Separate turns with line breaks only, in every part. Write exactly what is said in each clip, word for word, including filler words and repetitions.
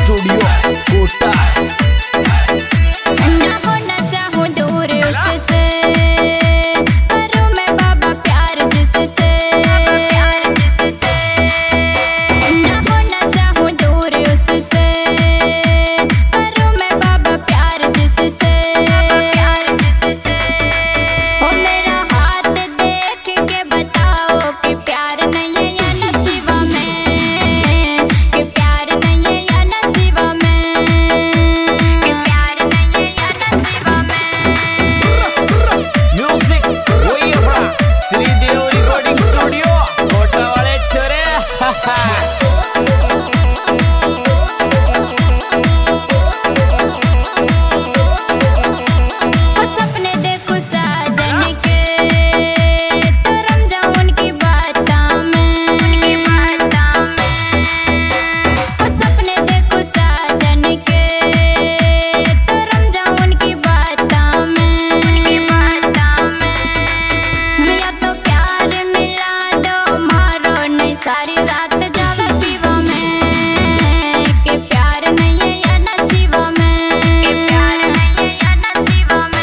Studio quota.
ना होना चाहूं दूर उससे, करूं मैं बाबा प्यार जिससे। ना होना चाहूं दूर उससे, करूं मैं बाबा प्यार जिससे। ओ मेरा हाथ देख के बताओ कि प्यार नहीं है या नसीबा में, कि प्यार नहीं है या नसीबा में, कि प्यार नहीं है या नसीबा में।
म्यूजिक वही अपना श्रीदेव रिकॉर्डिंग स्टूडियो कोटा वाले छोरे।
सपने देखो साजन के, तो रम जाऊं उनकी बातों में, उनकी बातों में। सपने देखो साजन के, तो रम जाऊं उनकी बातों में, उनकी बातों में। या तो प्यार मिला दो मारो नहीं सारी रात जावे पीवा में, कि प्यार नहीं है या नसीबा में, कि प्यार नहीं है या नसीबा में।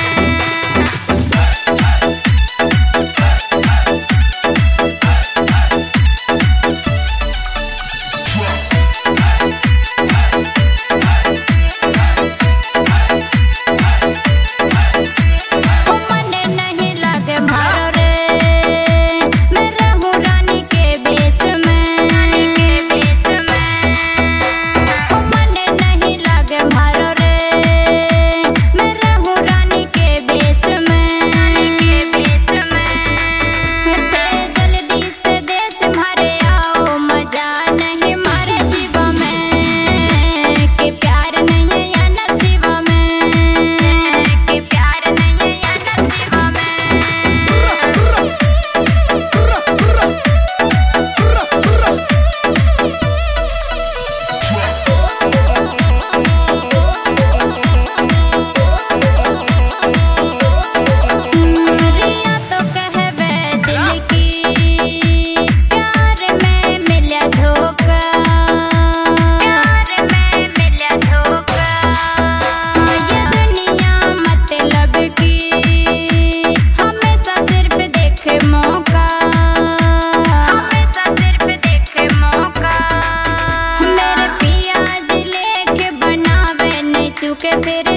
ओ मने नहीं लागे मारो रे, मैं रहूं रानी के बेस में, रानी के बेस में। ओ मने नहीं लागे मारो रे, मैं रहूं रानी के बेस में, रानी के बेस में। थे जल्दी से देश मारे आओ मजा नहीं मारे जीवा में, कि प्यार नहीं है या नसीबा में, कि प्यार नहीं है या नसीबा में। रिया तो कहवे दिल की, प्यार में मिला धोखा, प्यार में मिला धोखा। ये दुनिया मतलब की हमेशा सिर्फ देखे मौका, हमेशा सिर्फ देखे मौका। मेरे पिया जी लेके बनावे नहीं चुके फिर